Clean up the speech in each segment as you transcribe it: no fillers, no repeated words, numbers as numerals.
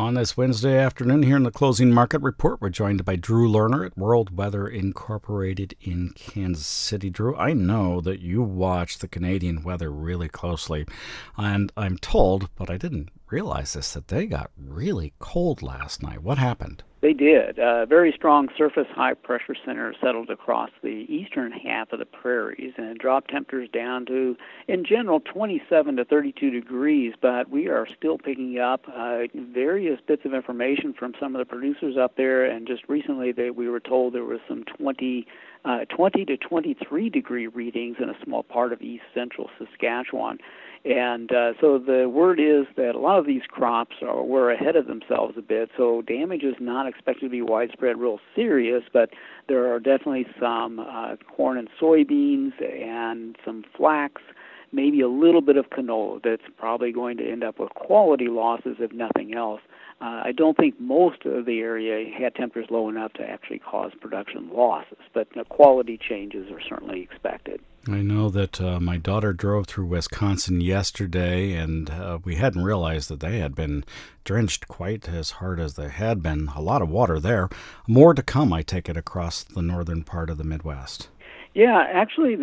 On this Wednesday afternoon here in the Closing Market Report, we're joined by Drew Lerner at World Weather Incorporated in Kansas City. Drew, I know that you watch the Canadian weather really closely, and I'm told, but I didn't realize this, that they got really cold last night. What happened? They did. A very strong surface high-pressure center settled across the eastern half of the prairies and dropped temperatures down to, in general, 27 to 32 degrees, but we are still picking up various bits of information from some of the producers up there, and just recently we were told there was some 20 to 23 degree readings in a small part of east central Saskatchewan. And so the word is that a lot of these crops were ahead of themselves a bit, so damage is not expected to be widespread, real serious, but there are definitely some corn and soybeans and some flax, maybe a little bit of canola that's probably going to end up with quality losses if nothing else. I don't think most of the area had temperatures low enough to actually cause production losses, but quality changes are certainly expected. I know that my daughter drove through Wisconsin yesterday, and we hadn't realized that they had been drenched quite as hard as they had been. A lot of water there. More to come, I take it, across the northern part of the Midwest. Yeah, actually,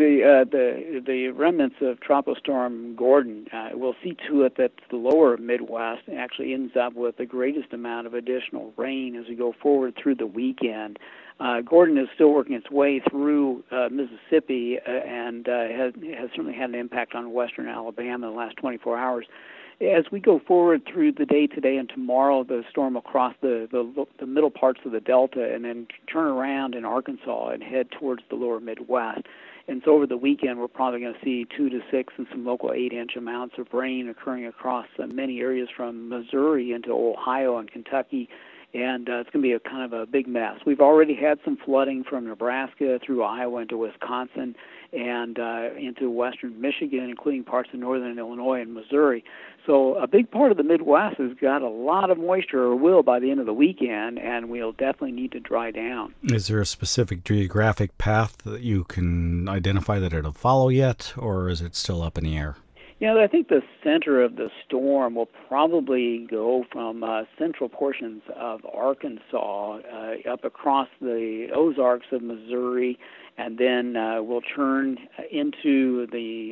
the remnants of Tropostorm Gordon will see to it that the lower Midwest actually ends up with the greatest amount of additional rain as we go forward through the weekend. Gordon is still working its way through Mississippi and has certainly had an impact on western Alabama in the last 24 hours. As we go forward through the day today and tomorrow, the storm will cross the middle parts of the Delta and then turn around in Arkansas and head towards the lower Midwest. And so over the weekend, we're probably going to see 2 to 6 and some local 8-inch amounts of rain occurring across many areas from Missouri into Ohio and Kentucky. And it's going to be a kind of a big mess. We've already had some flooding from Nebraska through Iowa into Wisconsin and into western Michigan, including parts of northern Illinois and Missouri. So a big part of the Midwest has got a lot of moisture, or will by the end of the weekend, and we'll definitely need to dry down. Is there a specific geographic path that you can identify that it'll follow yet, or is it still up in the air? I think the center of the storm will probably go from central portions of Arkansas up across the Ozarks of Missouri, and then will turn into the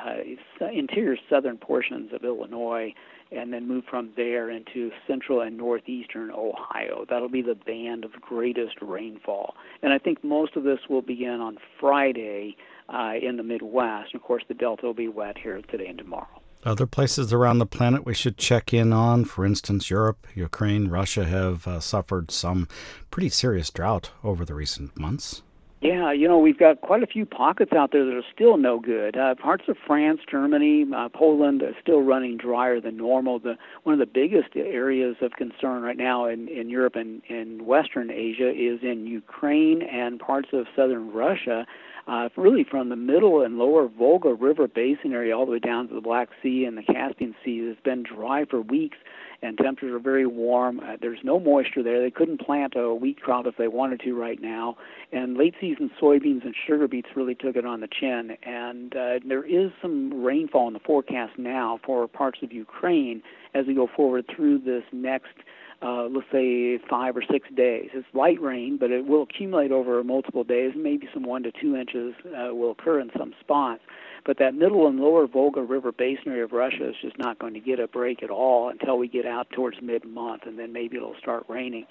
interior southern portions of Illinois, and then move from there into central and northeastern Ohio. That'll be the band of greatest rainfall. And I think most of this will begin on Friday in the Midwest. And of course, the Delta will be wet here today and tomorrow. Other places around the planet we should check in on, for instance, Europe, Ukraine, Russia have suffered some pretty serious drought over the recent months. Yeah, we've got quite a few pockets out there that are still no good. Parts of France, Germany, Poland are still running drier than normal. One of the biggest areas of concern right now in Europe and in Western Asia is in Ukraine and parts of southern Russia, really from the middle and lower Volga River basin area all the way down to the Black Sea and the Caspian Sea. It's been dry for weeks, and temperatures are very warm. There's no moisture there. They couldn't plant a wheat crop if they wanted to right now. And late season soybeans and sugar beets really took it on the chin. And there is some rainfall in the forecast now for parts of Ukraine as we go forward through this next let's say 5 or 6 days. It's light rain, but it will accumulate over multiple days. Maybe some 1 to 2 inches will occur in some spots. But that middle and lower Volga River basin area of Russia is just not going to get a break at all until we get out towards mid-month, and then maybe it'll start raining.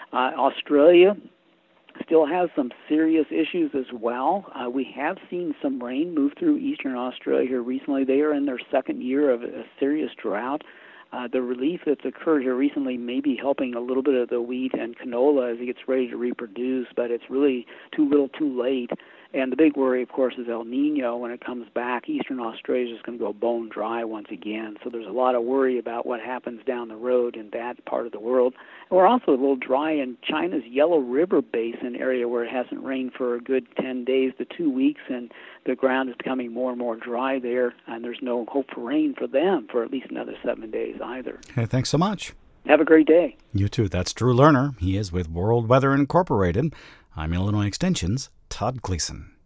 Australia still has some serious issues as well. We have seen some rain move through eastern Australia here recently. They are in their second year of a serious drought. The relief that's occurred here recently may be helping a little bit of the wheat and canola as it gets ready to reproduce, but it's really too little too late. And the big worry, of course, is El Nino. When it comes back, eastern Australia is going to go bone dry once again. So there's a lot of worry about what happens down the road in that part of the world. And we're also a little dry in China's Yellow River Basin area where it hasn't rained for a good 10 days to 2 weeks, and the ground is becoming more and more dry there, and there's no hope for rain for them for at least another 7 days either. Hey, thanks so much. Have a great day. You too. That's Drew Lerner. He is with World Weather Incorporated. I'm Illinois Extension's Todd Gleason.